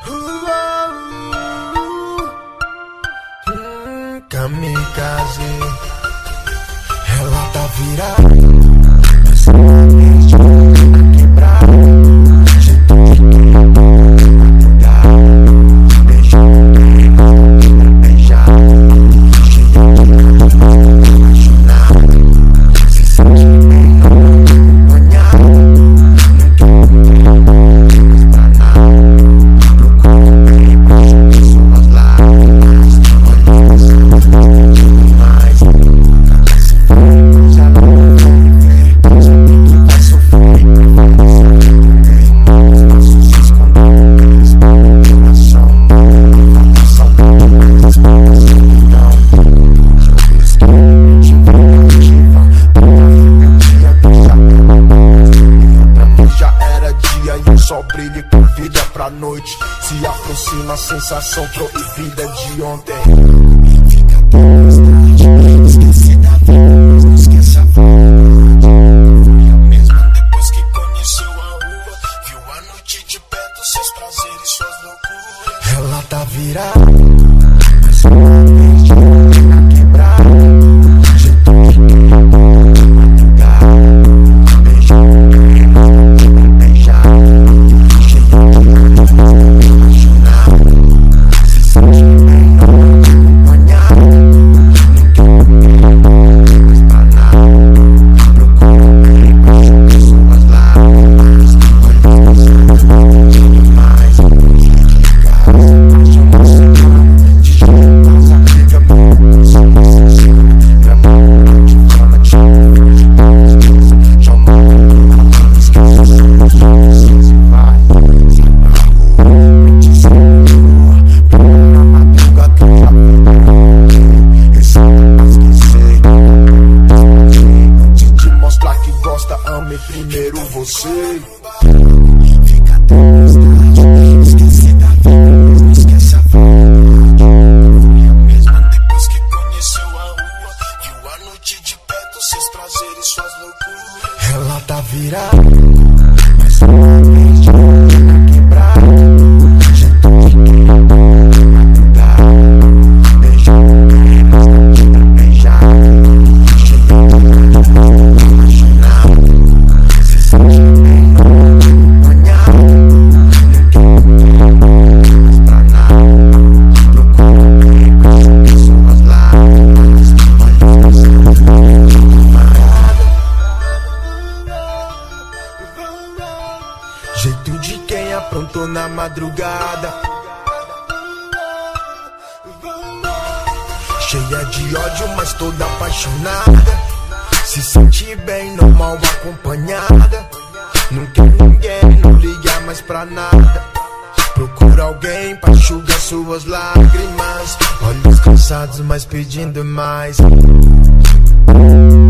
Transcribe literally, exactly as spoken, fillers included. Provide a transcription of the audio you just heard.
Kamikaze, ela tá virada, mas uma vez de tá quebrada. Jeito de quem mudar, beijando pra beijar, cheia de apaixonada, se sente bem acompanhada. Não quer mais pra nada, procura bem pra suas lágrimas. Só brilha e convida pra noite. Se aproxima a sensação proibida de ontem. Fica até mais tarde, esquece da vida, mas não esquece a verdade. Mesmo depois que conheceu a rua, viu a noite de perto, seus prazeres, suas loucuras. Ela tá virada, mas uma vez de tá quebrada. Jeito de quem madrugada, beijando pra beijar. Ame primeiro você. Fica até mais tarde, esquece da vida, mas não esquece a verdade. Mesmo depois que conheceu a rua, viu a noite de perto, seus prazeres, suas loucuras. Ela tá virada, mas uma vez de tá quebrada. Jeito de quem madrugada, beijando pra beijar, cheia de apaixonada. Jeito de quem aprontou na madrugada, cheia de ódio, mas toda apaixonada. Se sente bem, normal acompanhada. Não quer ninguém, não liga mais pra nada. Procura alguém pra enxugar suas lágrimas. Olhos cansados, mas pedindo mais.